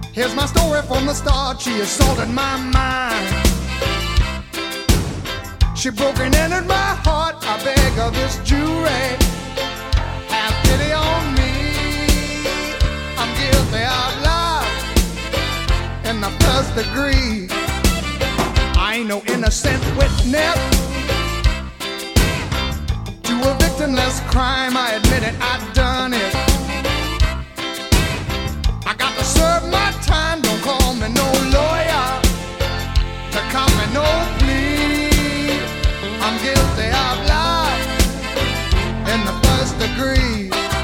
Here's my story from the start. She assaulted my mind. She broke and entered my heart. I beg of this jury, have pity on me. I'm guilty of love in the first degree. I ain't no innocent witness to a victimless crime. I admit it, I done it. I got to serve my time. Don't call me no lawyer to cop me no plea. I'm guilty of love in the first degree.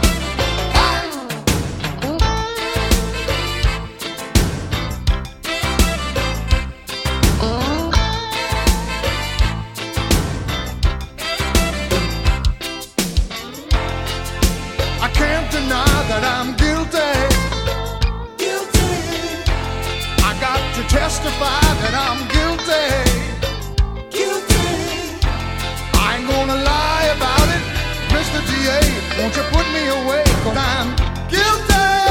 I can't deny that I'm guilty. I got to testify that I'm guilty. I ain't gonna lie about it, Mr. DA. Won't you put me away, 'cause I'm guilty.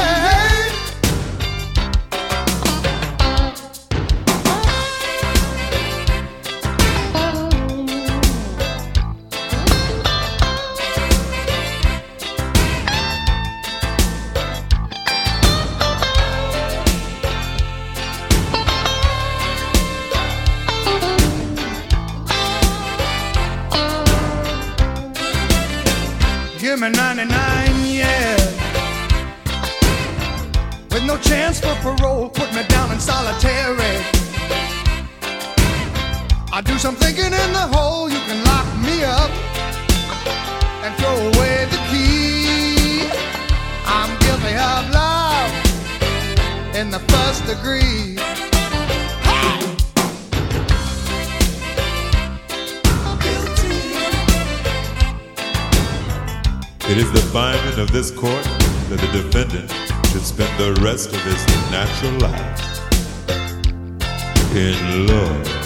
Give me 99 years with no chance for parole. Put me down in solitary. I do some thinking in the hole. You can lock me up and throw away the key. I'm guilty of love in the first degree. It is the finding of this court that the defendant should spend the rest of his natural life in love.